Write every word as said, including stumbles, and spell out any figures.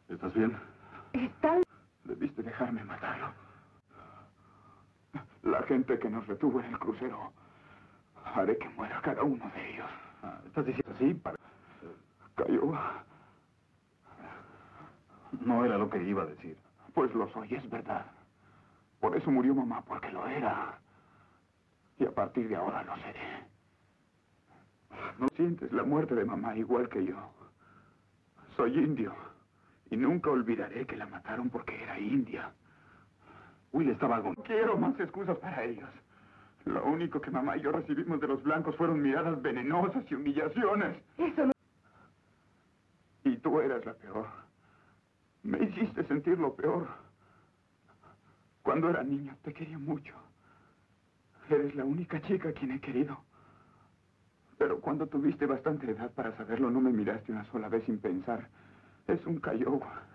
¿Estás bien? ¿Está? Debiste dejarme matarlo. La gente que nos retuvo en el crucero. Haré que muera cada uno de ellos. Ah, ¿estás diciendo así? Para... Cayó. No era lo que iba a decir. Pues lo soy, es verdad. Por eso murió mamá, porque lo era. Y a partir de ahora lo seré. ¿No sientes la muerte de mamá igual que yo? Soy indio. Y nunca olvidaré que la mataron porque era india. Will estaba algo... No quiero más excusas para ellos. Lo único que mamá y yo recibimos de los blancos fueron miradas venenosas y humillaciones. Eso no... Y tú eras la peor. Me hiciste sentir lo peor. Cuando era niño te quería mucho. Eres la única chica a quien he querido. Pero cuando tuviste bastante edad para saberlo, no me miraste una sola vez sin pensar. Es un Kiowa.